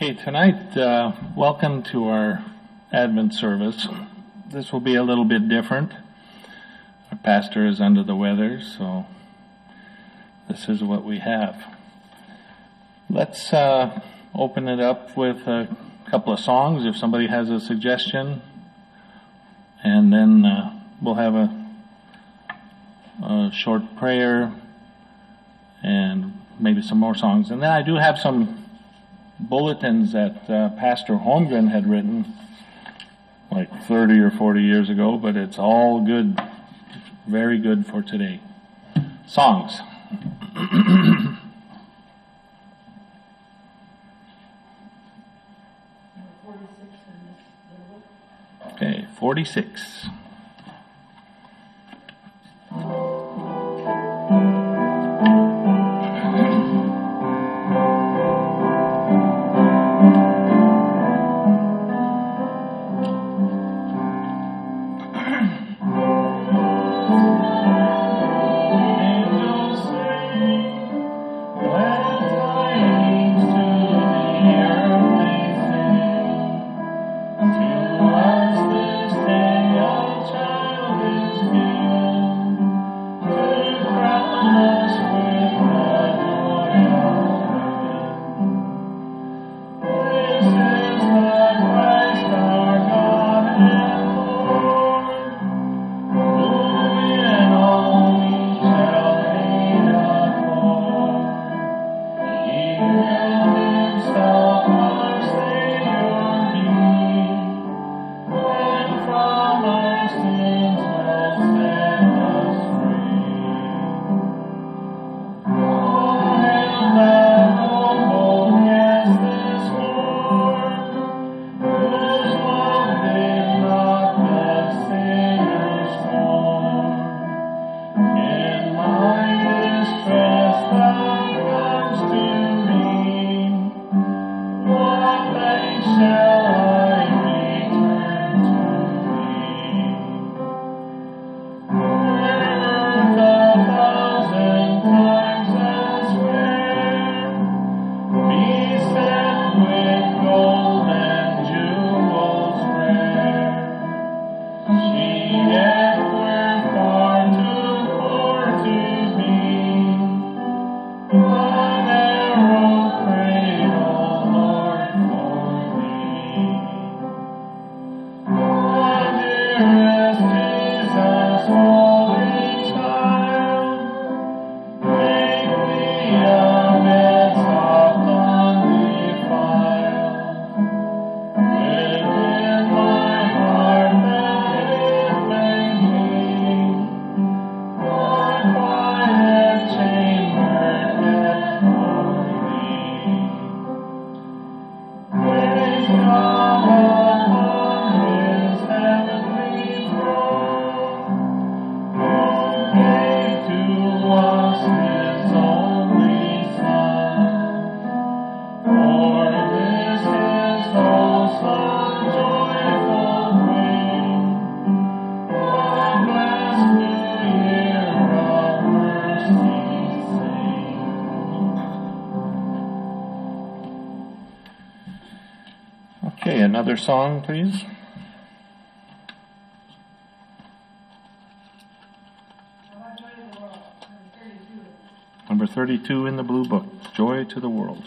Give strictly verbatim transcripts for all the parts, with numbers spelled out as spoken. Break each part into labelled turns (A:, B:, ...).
A: Okay, tonight, uh, welcome to our Advent service. This will be a little bit different. Our pastor is under the weather, so this is what we have. Let's uh, open it up with a couple of songs, if somebody has a suggestion, and then uh, we'll have a, a short prayer and maybe some more songs. And then I do have some bulletins that uh, Pastor Holmgren had written like thirty or forty years ago, but it's all good, very good for today. Songs. Okay, forty-six. Okay, another song, please. Number thirty-two in the blue book, Joy to the World.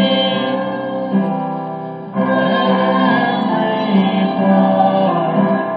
B: Every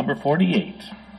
A: number forty-eight.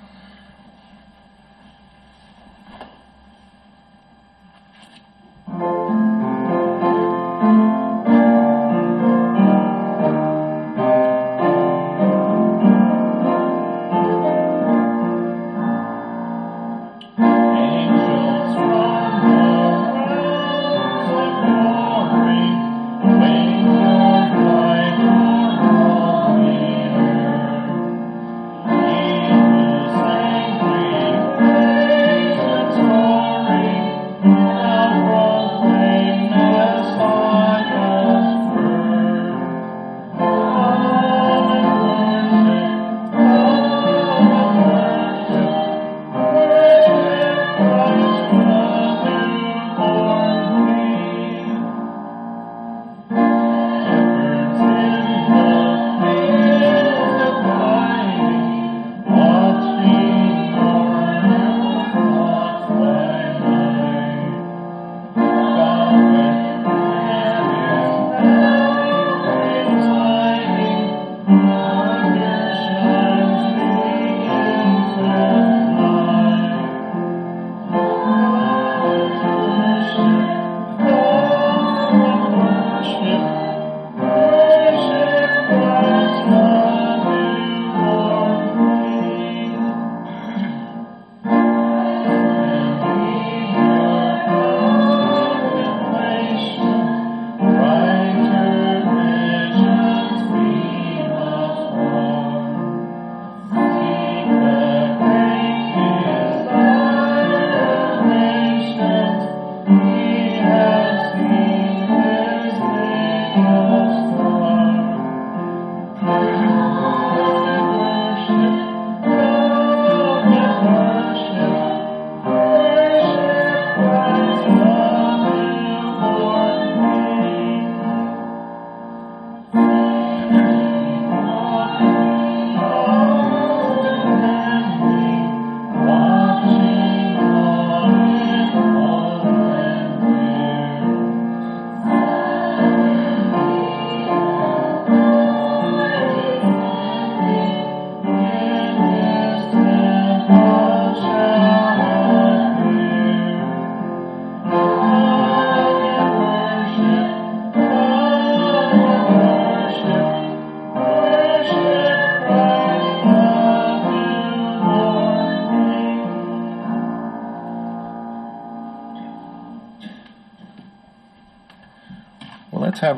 A: Let's have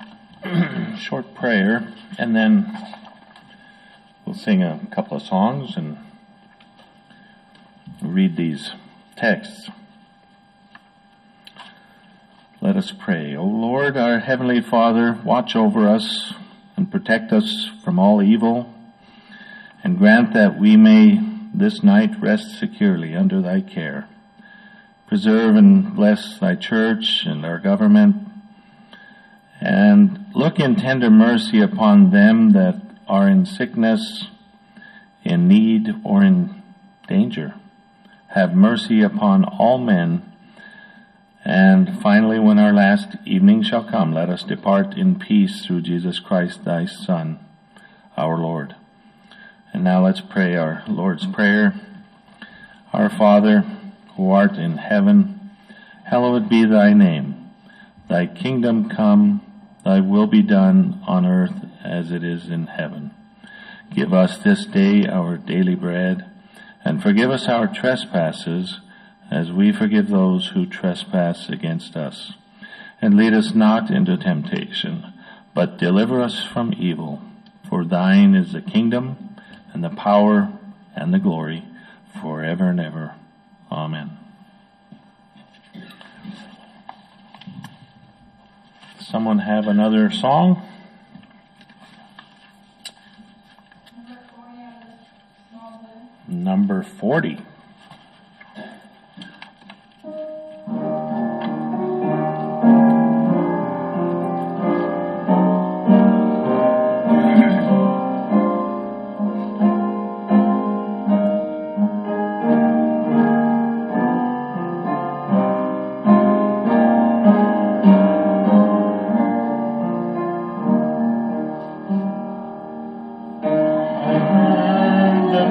A: a short prayer, and then we'll sing a couple of songs and read these texts. Let us pray. O Lord, our Heavenly Father, watch over us and protect us from all evil, and grant that we may this night rest securely under thy care. Preserve and bless thy church and our government, and look in tender mercy upon them that are in sickness, in need, or in danger. Have mercy upon all men. And finally, when our last evening shall come, let us depart in peace through Jesus Christ, thy Son, our Lord. And now let's pray our Lord's Prayer. Our Father, who art in heaven, hallowed be thy name. Thy kingdom come, thy will be done on earth as it is in heaven. Give us this day our daily bread, and forgive us our trespasses, as we forgive those who trespass against us. And lead us not into temptation, but deliver us from evil. For thine is the kingdom, and the power, and the glory, forever and ever. Amen. Someone have another song? Number forty.
B: The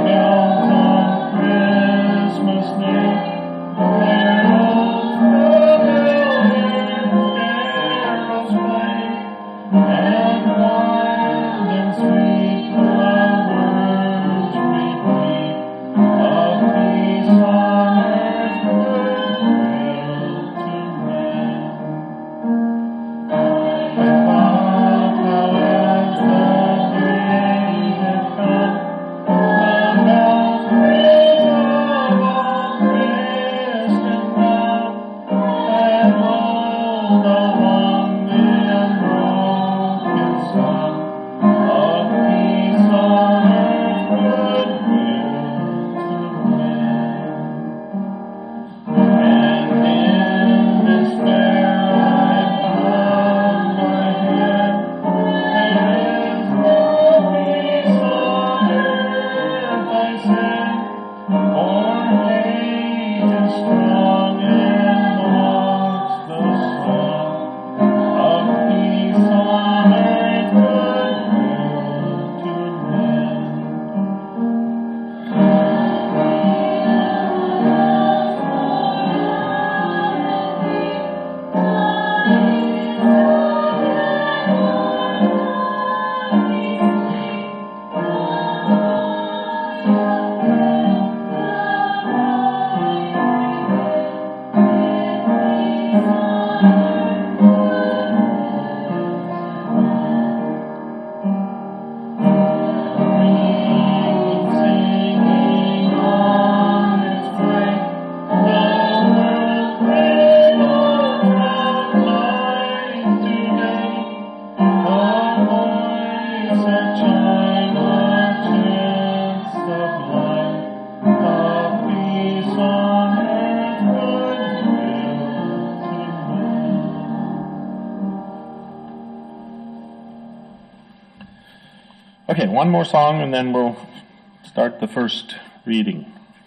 A: Okay, one more song and then we'll start the first reading.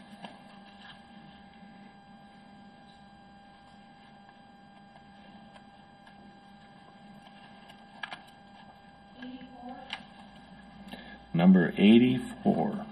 B: eighty-four.
A: Number eighty-four.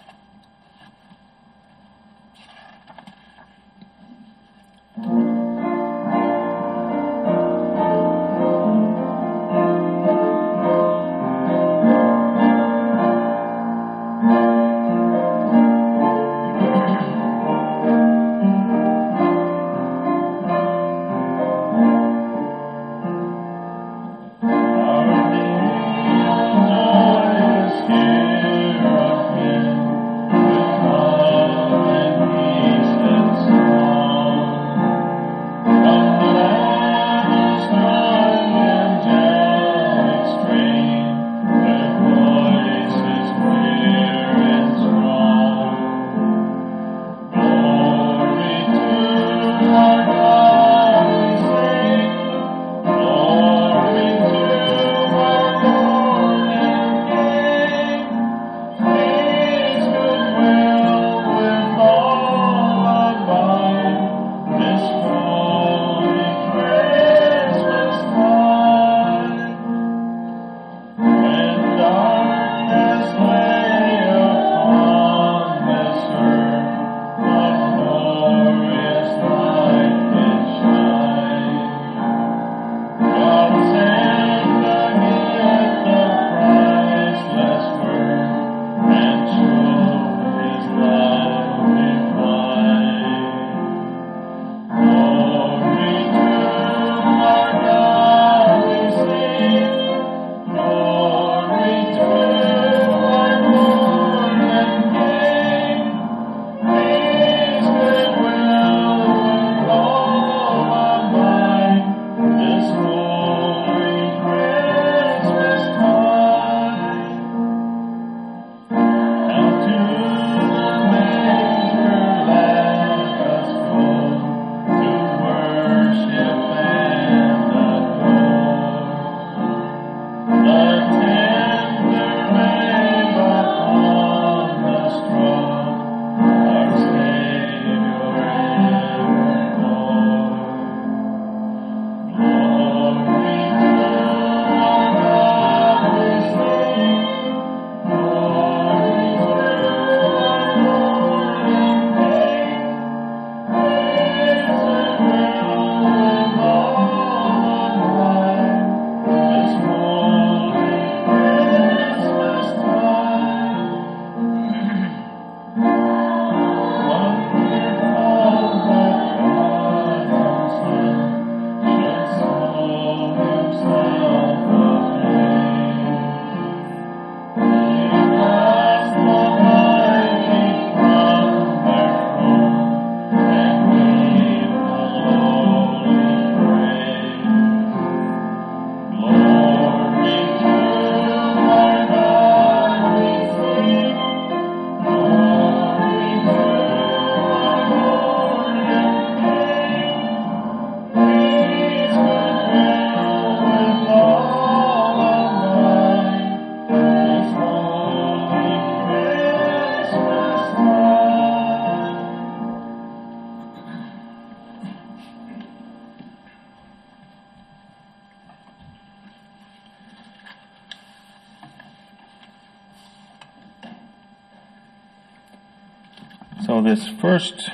A: So this first,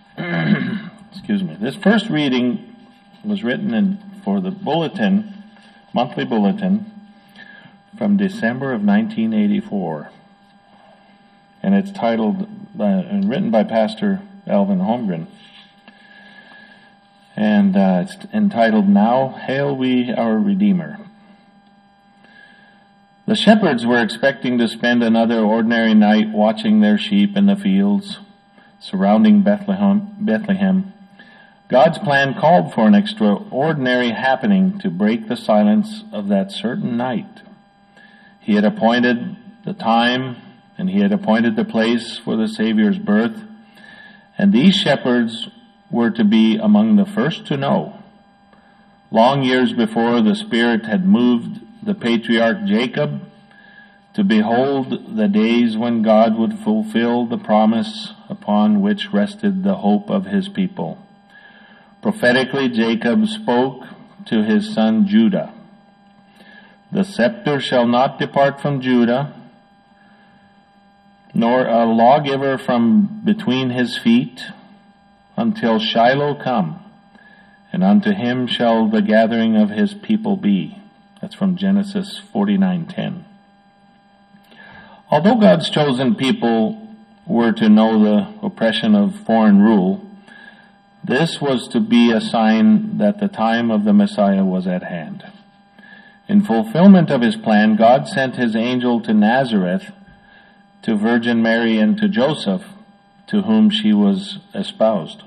A: excuse me, this first reading was written in, for the bulletin, monthly bulletin, from December of nineteen eighty-four. And it's titled, by, and written by Pastor Alvin Holmgren. And uh, it's entitled, Now Hail We Our Redeemer. The shepherds were expecting to spend another ordinary night watching their sheep in the fields surrounding Bethlehem. Bethlehem. God's plan called for an extraordinary happening to break the silence of that certain night. He had appointed the time and he had appointed the place for the Savior's birth, and these shepherds were to be among the first to know. Long years before, the Spirit had moved the patriarch Jacob to behold the days when God would fulfill the promise upon which rested the hope of his people. Prophetically, Jacob spoke to his son Judah. The scepter shall not depart from Judah, nor a lawgiver from between his feet, until Shiloh come, and unto him shall the gathering of his people be. That's from Genesis forty-nine ten. Although God's chosen people were to know the oppression of foreign rule, this was to be a sign that the time of the Messiah was at hand. In fulfillment of his plan, God sent his angel to Nazareth, to Virgin Mary and to Joseph, to whom she was espoused.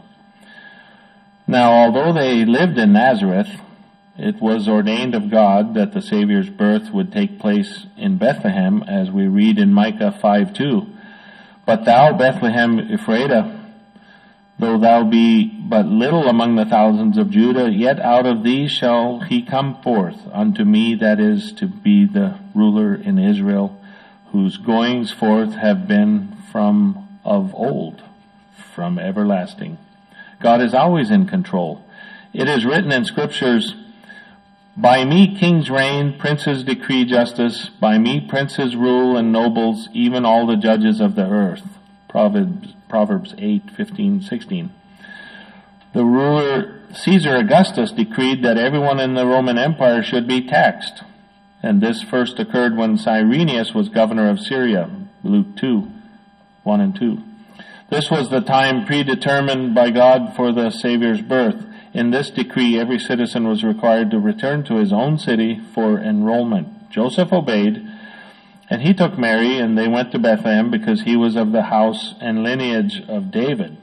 A: Now, although they lived in Nazareth, it was ordained of God that the Savior's birth would take place in Bethlehem, as we read in Micah five two. But thou, Bethlehem Ephrathah, though thou be but little among the thousands of Judah, yet out of thee shall he come forth unto me that is to be the ruler in Israel, whose goings forth have been from of old, from everlasting. God is always in control. It is written in scriptures, by me kings reign, princes decree justice, by me princes rule and nobles, even all the judges of the earth. Proverbs, Proverbs eight fifteen sixteen. The ruler Caesar Augustus decreed that everyone in the Roman Empire should be taxed, and this first occurred when Cyrenius was governor of Syria, Luke two one and two. This was the time predetermined by God for the Savior's birth. In this decree, every citizen was required to return to his own city for enrollment. Joseph obeyed, and he took Mary, and they went to Bethlehem because he was of the house and lineage of David.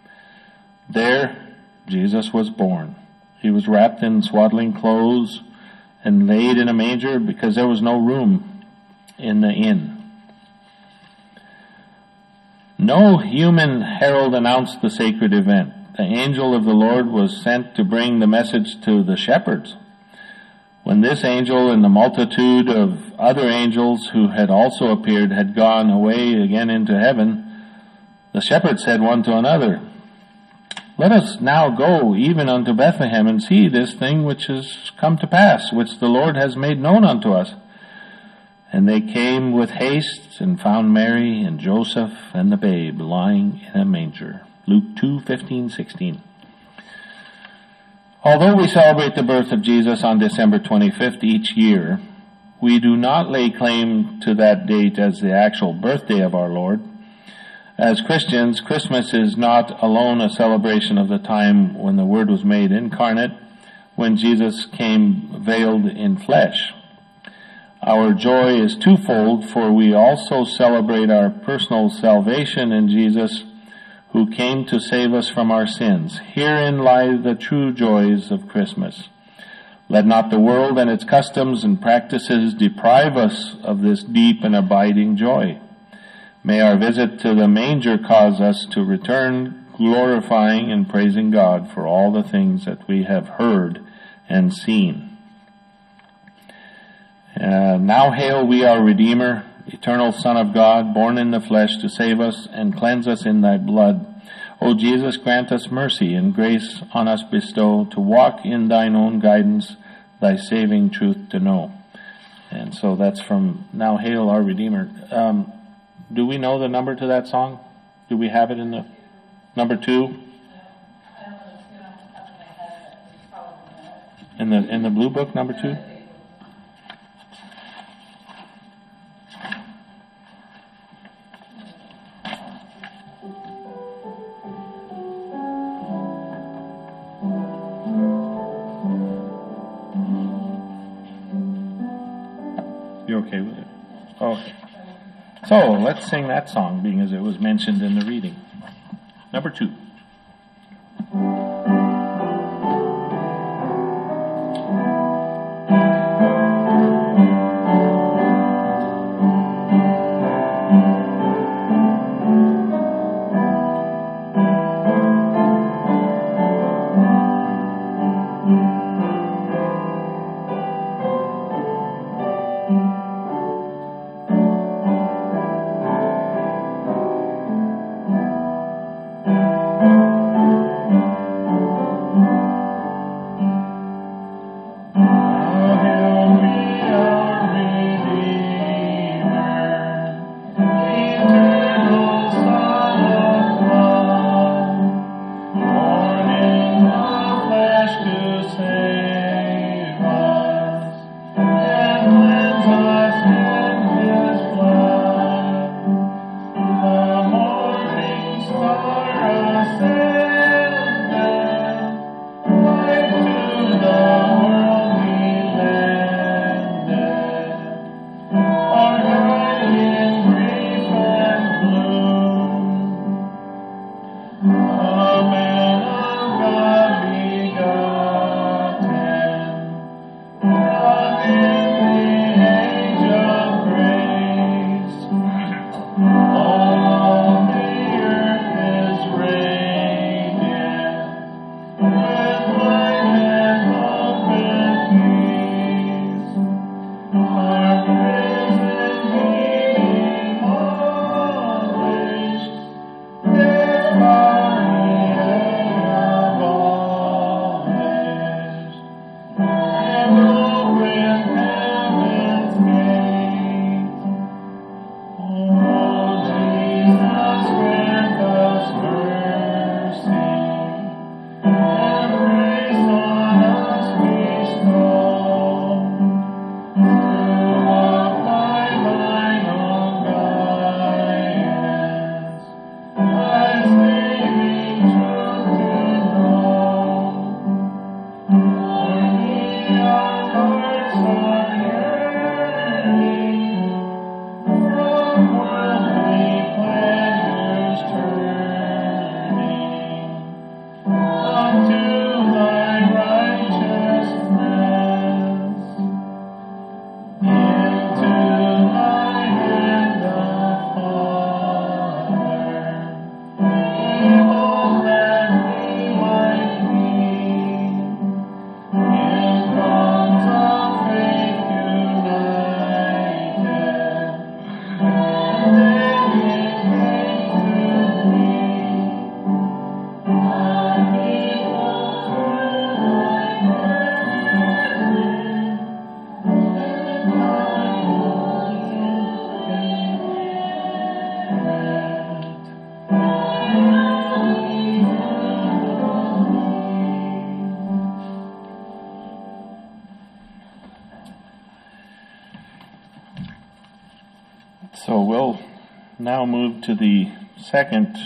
A: There, Jesus was born. He was wrapped in swaddling clothes and laid in a manger because there was no room in the inn. No human herald announced the sacred event. The angel of the Lord was sent to bring the message to the shepherds. When this angel and the multitude of other angels who had also appeared had gone away again into heaven, the shepherds said one to another, let us now go even unto Bethlehem and see this thing which is come to pass, which the Lord has made known unto us. And they came with haste and found Mary and Joseph and the babe lying in a manger. Luke two fifteen sixteen. Although we celebrate the birth of Jesus on December twenty-fifth each year, we do not lay claim to that date as the actual birthday of our Lord. As Christians, Christmas is not alone a celebration of the time when the Word was made incarnate, when Jesus came veiled in flesh. Our joy is twofold, for we also celebrate our personal salvation in Jesus, who came to save us from our sins. Herein lie the true joys of Christmas. Let not the world and its customs and practices deprive us of this deep and abiding joy. May our visit to the manger cause us to return glorifying and praising God for all the things that we have heard and seen. Uh, now hail we our Redeemer, eternal Son of God, born in the flesh to save us and cleanse us in thy blood. O Jesus, grant us mercy and grace on us bestow, to walk in thine own guidance, thy saving truth to know. And so that's from Now Hail Our Redeemer. Um, do we know the number to that song? Do we have it in the number two? In the in the blue book, number two? You okay with it? Okay. So let's sing that song, being as it was mentioned in the reading. Number two. now move to the second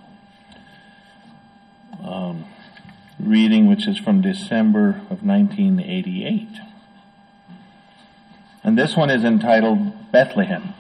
A: um, reading, which is from December of nineteen eighty-eight. And this one is entitled Bethlehem.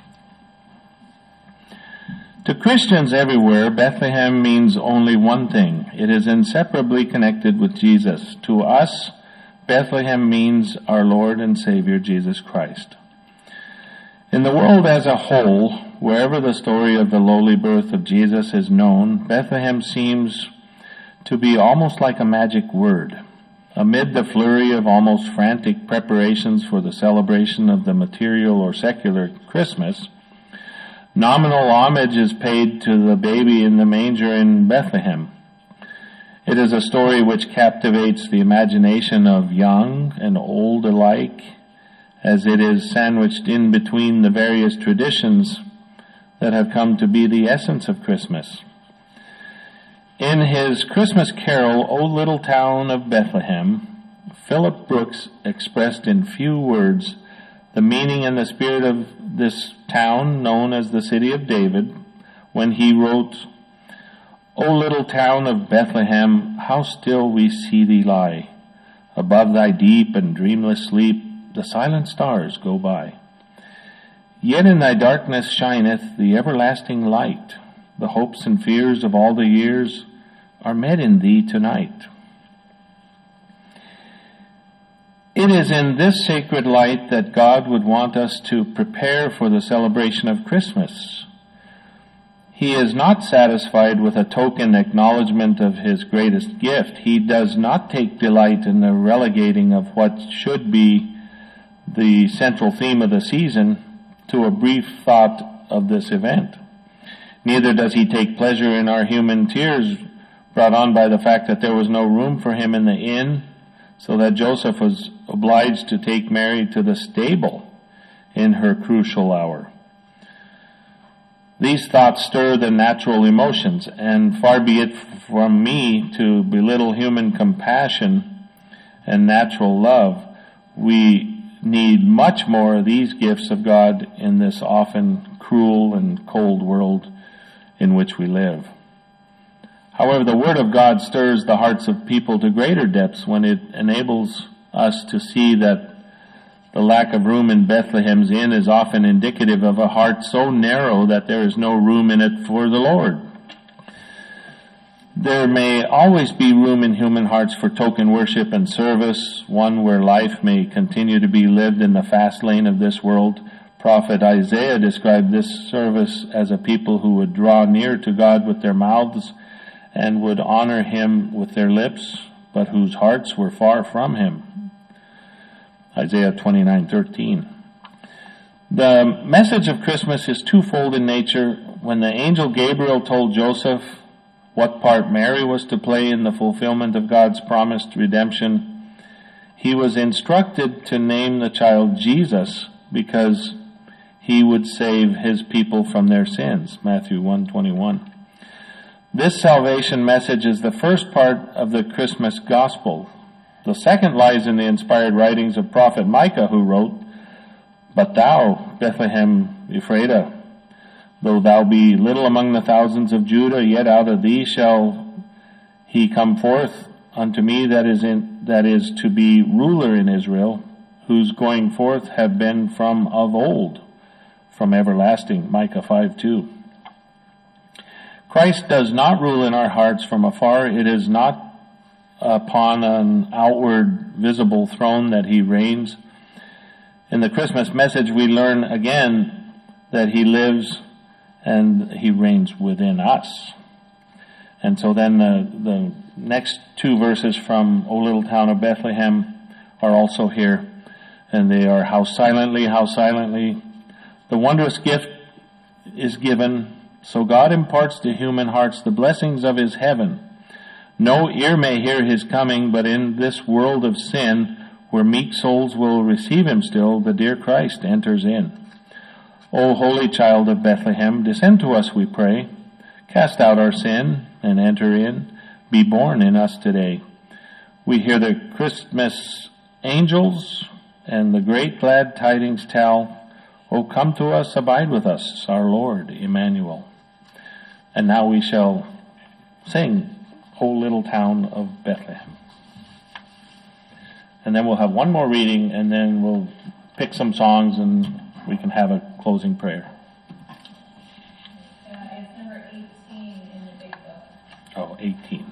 A: To Christians everywhere, Bethlehem means only one thing. It is inseparably connected with Jesus. To us, Bethlehem means our Lord and Savior, Jesus Christ. In the world as a whole, wherever the story of the lowly birth of Jesus is known, Bethlehem seems to be almost like a magic word. Amid the flurry of almost frantic preparations for the celebration of the material or secular Christmas, nominal homage is paid to the baby in the manger in Bethlehem. It is a story which captivates the imagination of young and old alike, as it is sandwiched in between the various traditions that have come to be the essence of Christmas. In his Christmas carol, O Little Town of Bethlehem, Philip Brooks expressed in few words the meaning and the spirit of this town known as the City of David when he wrote, O little town of Bethlehem, how still we see thee lie. Above thy deep and dreamless sleep, the silent stars go by. Yet in thy darkness shineth the everlasting light. The hopes and fears of all the years are met in thee tonight. It is in this sacred light that God would want us to prepare for the celebration of Christmas. He is not satisfied with a token acknowledgement of his greatest gift. He does not take delight in the relegating of what should be the central theme of the season to a brief thought of this event. Neither does he take pleasure in our human tears brought on by the fact that there was no room for him in the inn, so that Joseph was obliged to take Mary to the stable in her crucial hour. These thoughts stir the natural emotions, and far be it from me to belittle human compassion and natural love. We need much more of these gifts of God in this often cruel and cold world in which we live. However, the Word of God stirs the hearts of people to greater depths when it enables us to see that the lack of room in Bethlehem's inn is often indicative of a heart so narrow that there is no room in it for the Lord. There may always be room in human hearts for token worship and service, one where life may continue to be lived in the fast lane of this world. Prophet Isaiah described this service as a people who would draw near to God with their mouths and would honor him with their lips, but whose hearts were far from him. Isaiah twenty-nine thirteen. The message of Christmas is twofold in nature. When the angel Gabriel told Joseph what part Mary was to play in the fulfillment of God's promised redemption, he was instructed to name the child Jesus because he would save his people from their sins. Matthew one twenty-one. This salvation message is the first part of the Christmas gospel. The second lies in the inspired writings of prophet Micah, who wrote, But thou, Bethlehem Ephrathah, though thou be little among the thousands of Judah, yet out of thee shall he come forth unto me that is in that is to be ruler in Israel, whose going forth have been from of old, from everlasting. Micah five two. Christ does not rule in our hearts from afar. It is not upon an outward visible throne that he reigns. In the Christmas message we learn again that he lives and he reigns within us. And so then the, the next two verses from O Little Town of Bethlehem are also here, and they are, How silently, how silently the wondrous gift is given, so God imparts to human hearts the blessings of his heaven. No ear may hear his coming, but in this world of sin, where meek souls will receive him still, the dear Christ enters in. O holy child of Bethlehem, descend to us, we pray. Cast out our sin and enter in. Be born in us today. We hear the Christmas angels and the great glad tidings tell. O come to us, abide with us, our Lord, Emmanuel. And now we shall sing, O Little Town of Bethlehem. And then we'll have one more reading, and then we'll pick some songs, and we can have a closing prayer.
B: Uh, it's number eighteen in the big book.
A: Oh, eighteen.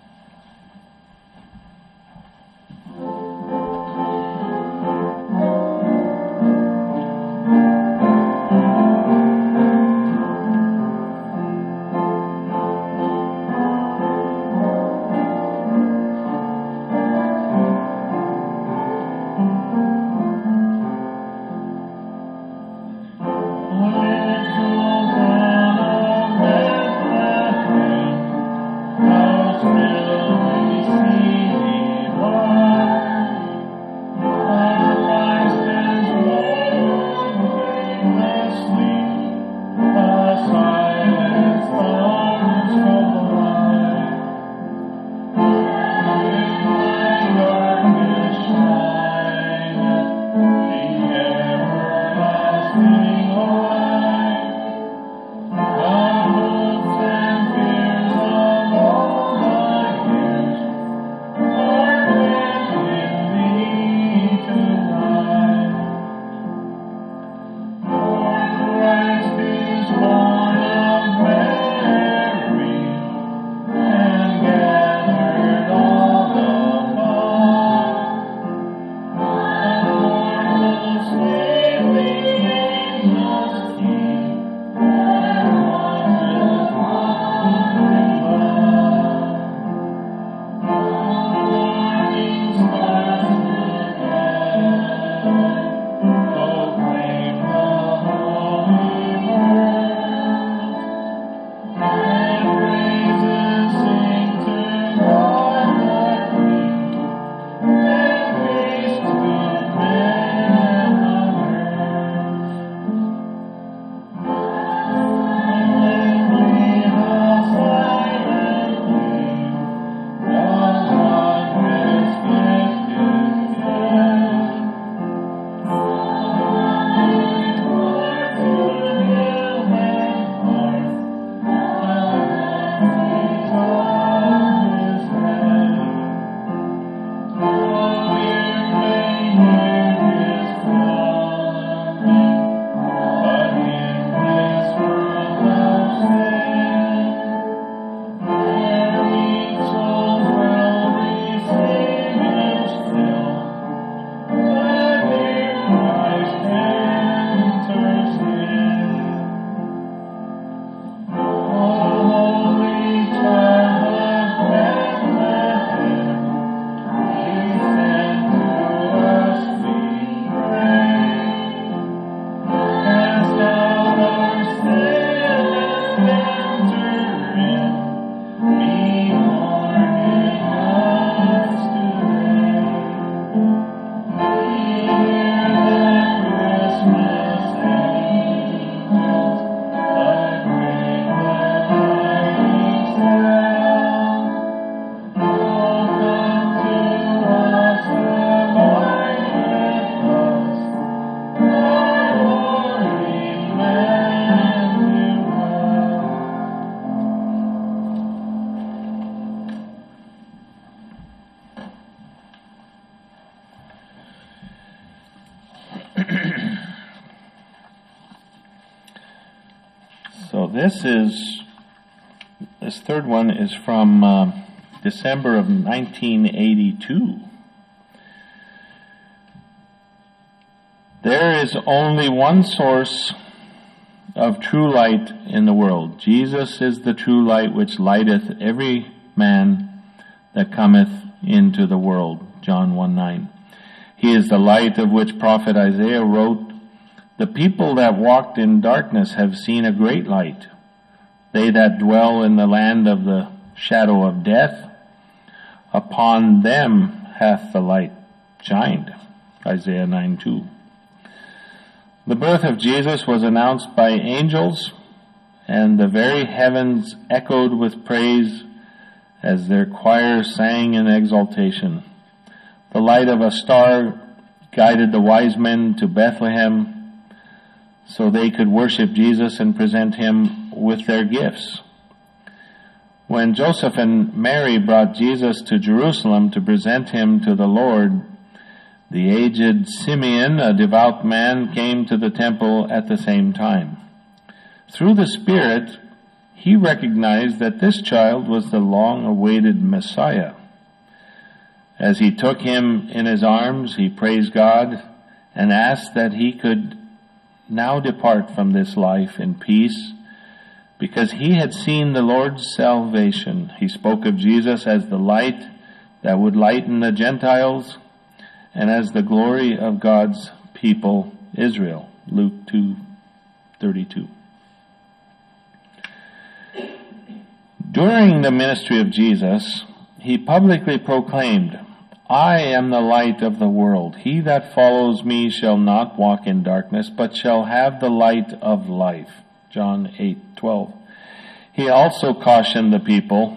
A: So this is, this third one is from uh, December of nineteen eighty-two. There is only one source of true light in the world. Jesus is the true light which lighteth every man that cometh into the world. John one nine. He is the light of which prophet Isaiah wrote, the people that walked in darkness have seen a great light. They that dwell in the land of the shadow of death, upon them hath the light shined. Isaiah nine two. The birth of Jesus was announced by angels, and the very heavens echoed with praise as their choirs sang in exultation. The light of a star guided the wise men to Bethlehem. so they could worship Jesus and present him with their gifts. When Joseph and Mary brought Jesus to Jerusalem to present him to the Lord, the aged Simeon, a devout man, came to the temple at the same time. Through the Spirit, he recognized that this child was the long-awaited Messiah. As he took him in his arms, he praised God and asked that he could now depart from this life in peace, because he had seen the Lord's salvation. He spoke of Jesus as the light that would lighten the Gentiles and as the glory of God's people, Israel. Luke two thirty-two. During the ministry of Jesus, he publicly proclaimed, "I am the light of the world. He that follows me shall not walk in darkness, but shall have the light of life." John eight twelve. He also cautioned the people,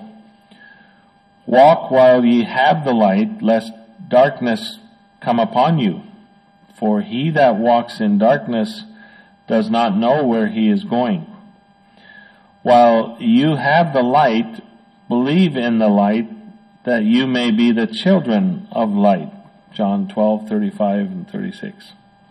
A: "Walk while ye have the light, lest darkness come upon you. For he that walks in darkness does not know where he is going. While you have the light, believe in the light, that you may be the children of light." John twelve thirty-five and thirty-six.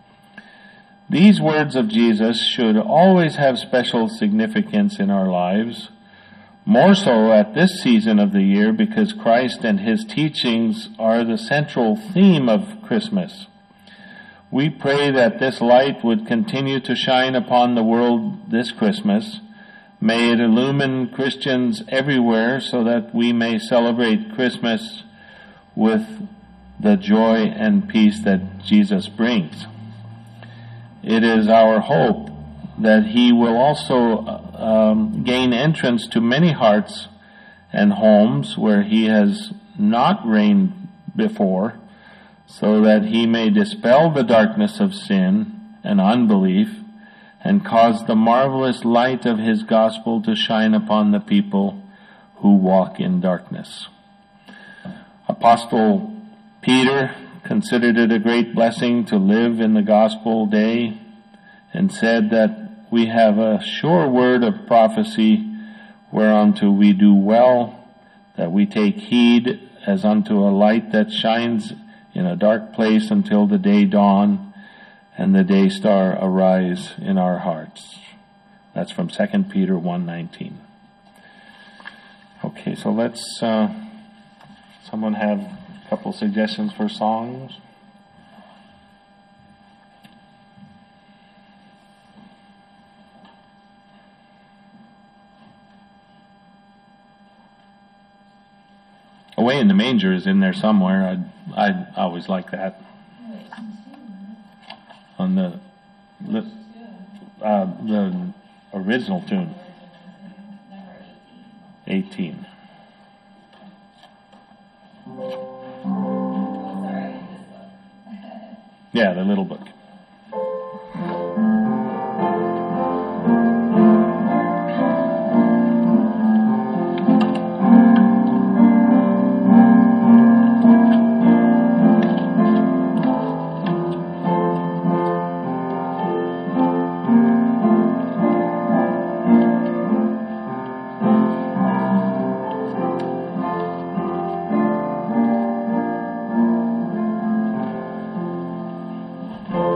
A: These words of Jesus should always have special significance in our lives, more so at this season of the year, because Christ and his teachings are the central theme of Christmas. We pray that this light would continue to shine upon the world this Christmas. May it illumine Christians everywhere so that we may celebrate Christmas with the joy and peace that Jesus brings. It is our hope that he will also um, gain entrance to many hearts and homes where he has not reigned before, so that he may dispel the darkness of sin and unbelief and cause the marvelous light of his gospel to shine upon the people who walk in darkness. Apostle Peter considered it a great blessing to live in the gospel day, and said that we have a sure word of prophecy, whereunto we do well, that we take heed as unto a light that shines in a dark place until the day dawn and the day star arise in our hearts. That's from Second Peter one nineteen. Okay, so let's, uh, someone have a couple suggestions for songs? Away in the Manger is in there somewhere. I I always like that. On the uh, the original tune. eighteen. Yeah, the little book.
C: Thank you.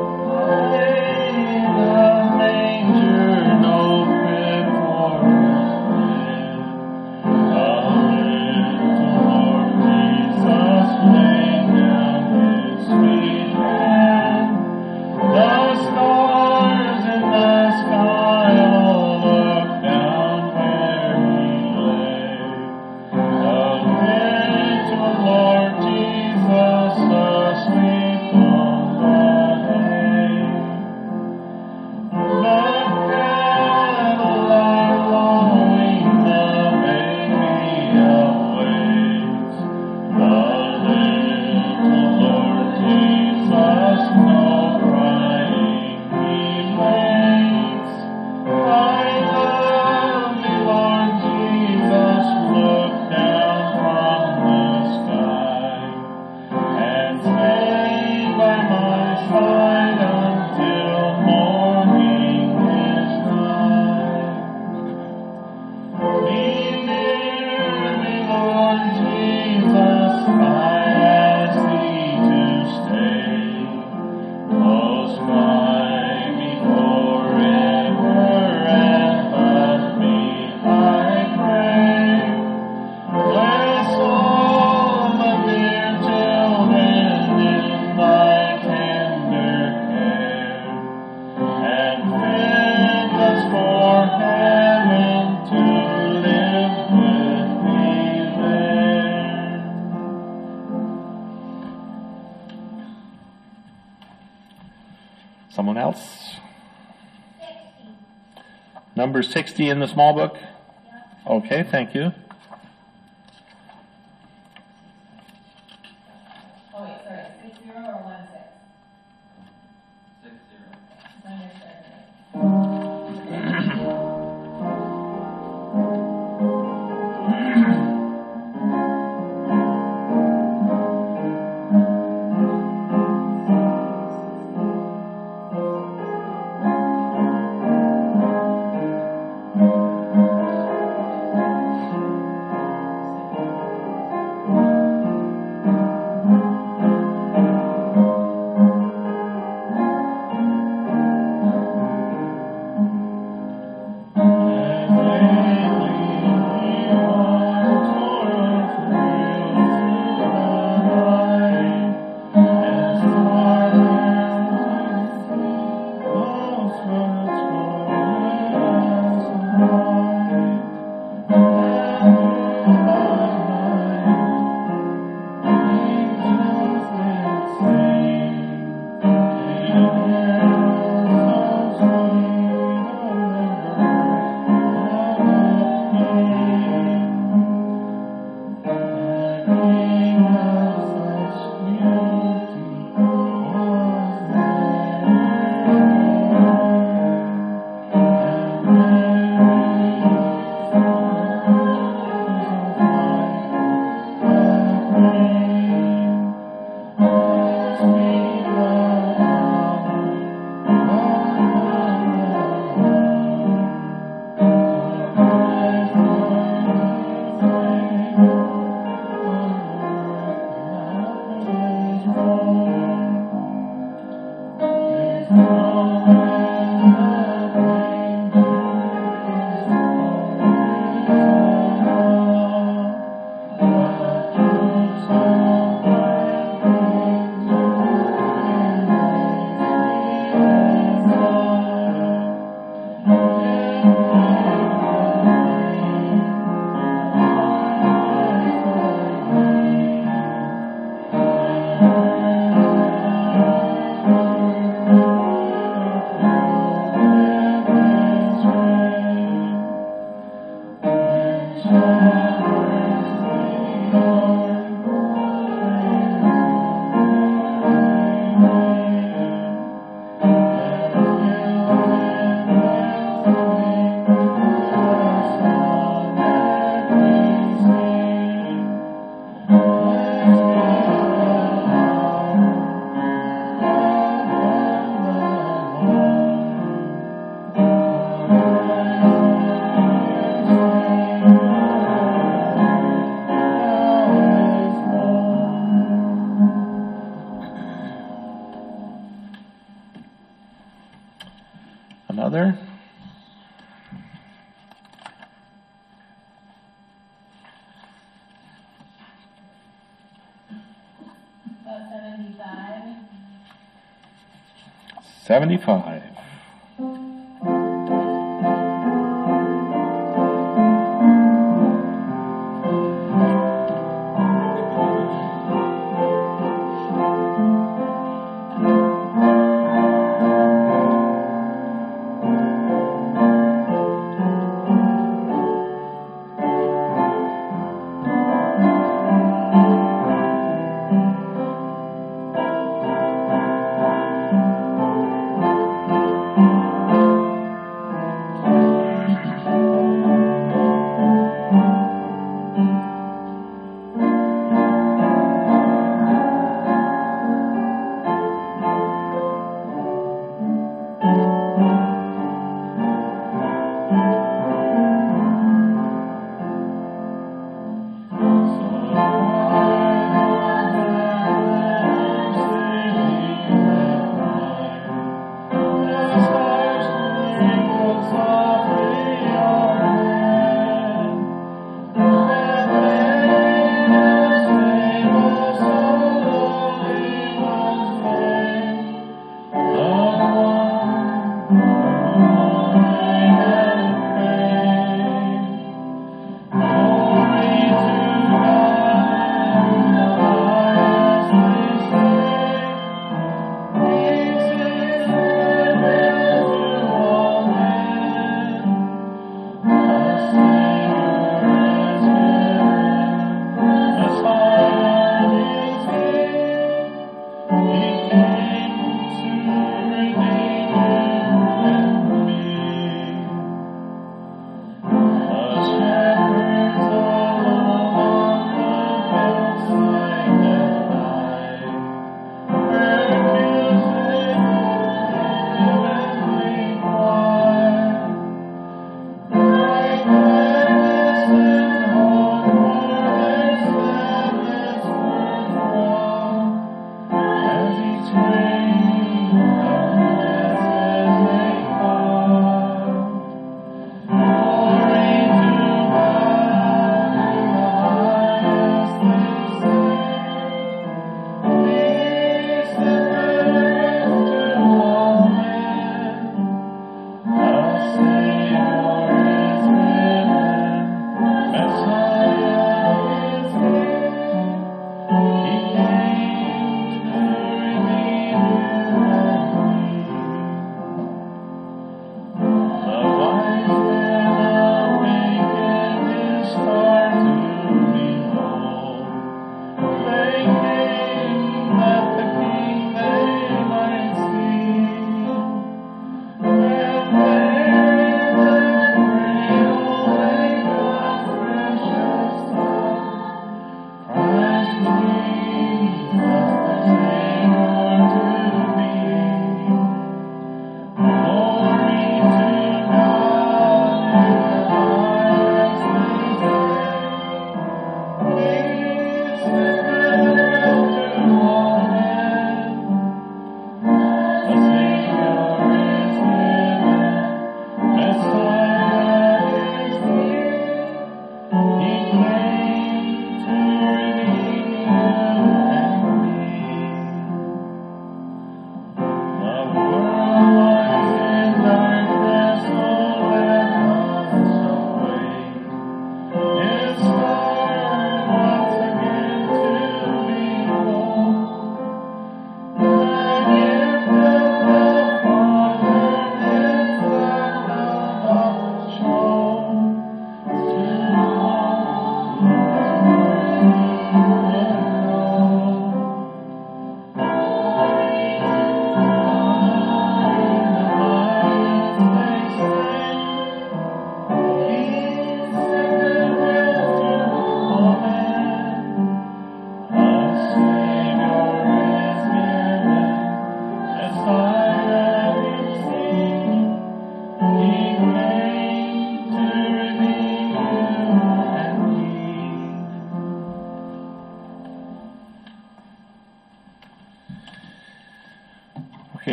A: else? Number sixty in the small book? Okay, thank you.
B: Oh, wait, sorry, six zero or one six?
C: Six zero.
B: It's on your chart, right?
A: Another?
B: About seventy-five.
A: seventy-five.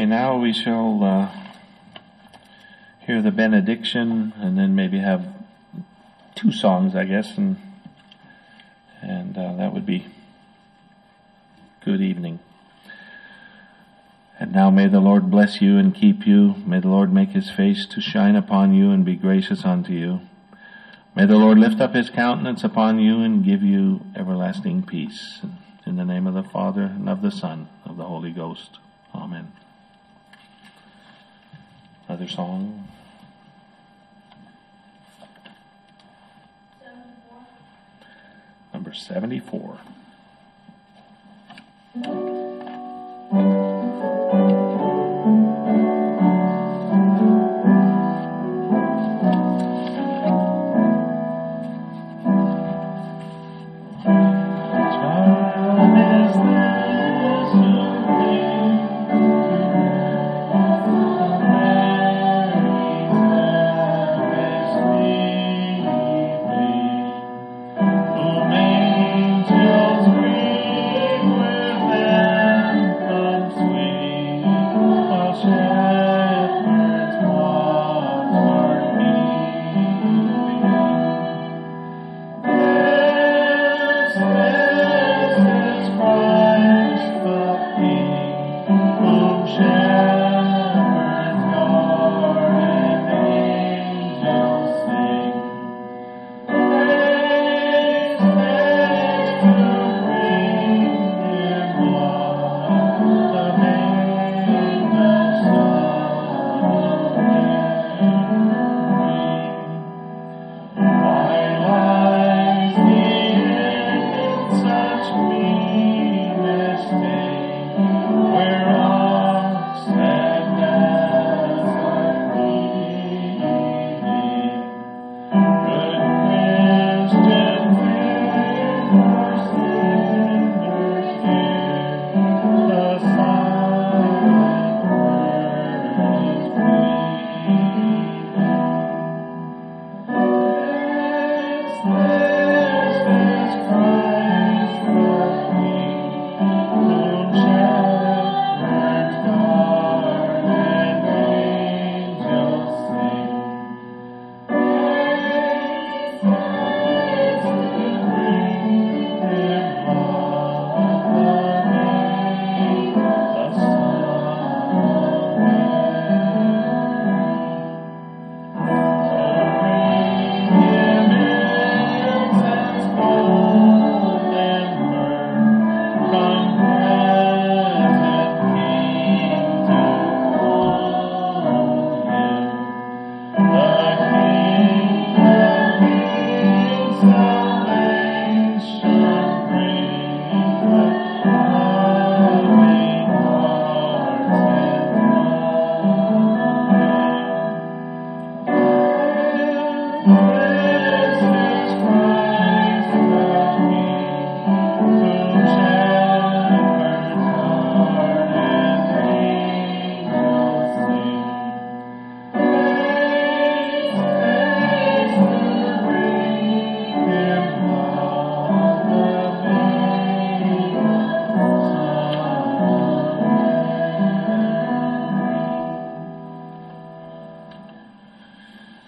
A: now we shall uh, hear the benediction, and then maybe have two songs, I guess, and and uh, that would be good evening. And now may the Lord bless you and keep you. May the Lord make his face to shine upon you and be gracious unto you. May the Lord lift up his countenance upon you and give you everlasting peace. In the name of the Father, and of the Son, and of the Holy Ghost. Amen. Another song.
B: seventy-four.
A: Number seventy-four.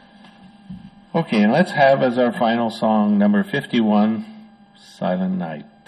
A: Okay, and let's have as our final song number fifty-one, Silent Night.